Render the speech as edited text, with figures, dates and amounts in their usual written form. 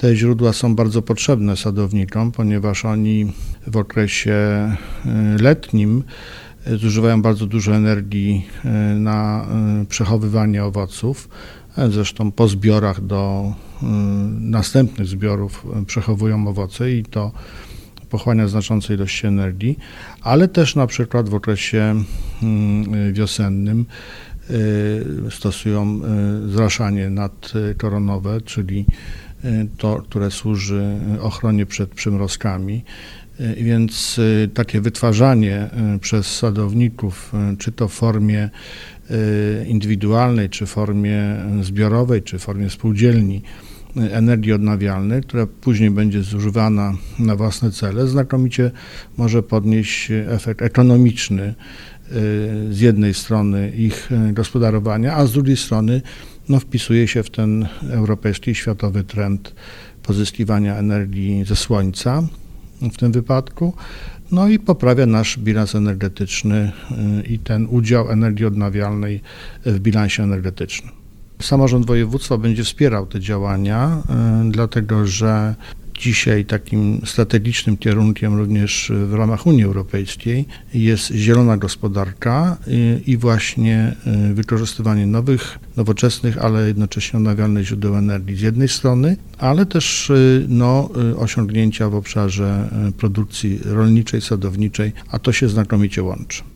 Te źródła są bardzo potrzebne sadownikom, ponieważ oni w okresie letnim zużywają bardzo dużo energii na przechowywanie owoców. Zresztą po zbiorach do następnych zbiorów przechowują owoce i to pochłania znaczące ilości energii, ale też na przykład w okresie wiosennym stosują zraszanie nadkoronowe, czyli to, które służy ochronie przed przymrozkami. Więc takie wytwarzanie przez sadowników, czy to w formie indywidualnej, czy w formie zbiorowej, czy w formie spółdzielni, energii odnawialnej, która później będzie zużywana na własne cele, znakomicie może podnieść efekt ekonomiczny z jednej strony ich gospodarowania, a z drugiej strony wpisuje się w ten europejski, światowy trend pozyskiwania energii ze słońca w tym wypadku, i poprawia nasz bilans energetyczny i ten udział energii odnawialnej w bilansie energetycznym. Samorząd województwa będzie wspierał te działania, dlatego że dzisiaj takim strategicznym kierunkiem również w ramach Unii Europejskiej jest zielona gospodarka i właśnie wykorzystywanie nowych, nowoczesnych, ale jednocześnie odnawialnych źródeł energii z jednej strony, ale też osiągnięcia w obszarze produkcji rolniczej, sadowniczej, a to się znakomicie łączy.